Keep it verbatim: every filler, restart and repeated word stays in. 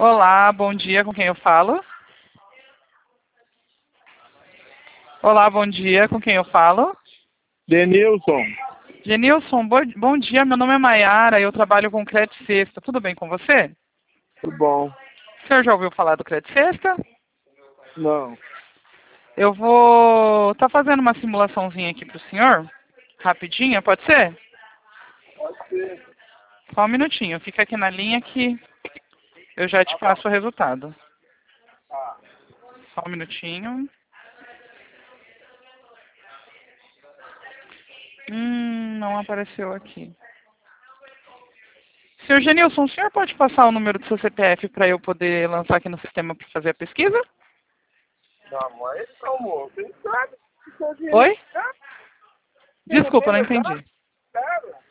Olá, bom dia, com quem eu falo? Olá, bom dia, com quem eu falo? Denilson, Genilson, bo- bom dia, meu nome é Maiara e eu trabalho com Crédito Sexta. Tudo bem com você? tudo bom? O senhor já ouviu falar do Crédito Sexta? Não. Eu vou estar fazendo uma simulaçãozinha aqui para o senhor, rapidinha, pode ser? Pode ser. Só um minutinho, fica aqui na linha que eu já te passo o resultado. Só um minutinho. Hum, não apareceu aqui. Senhor Genilson, o senhor pode passar o número do seu C P F para eu poder lançar aqui no sistema para fazer a pesquisa? Não, mas calma, você não sabe. Oi? Desculpa, não entendi. Claro.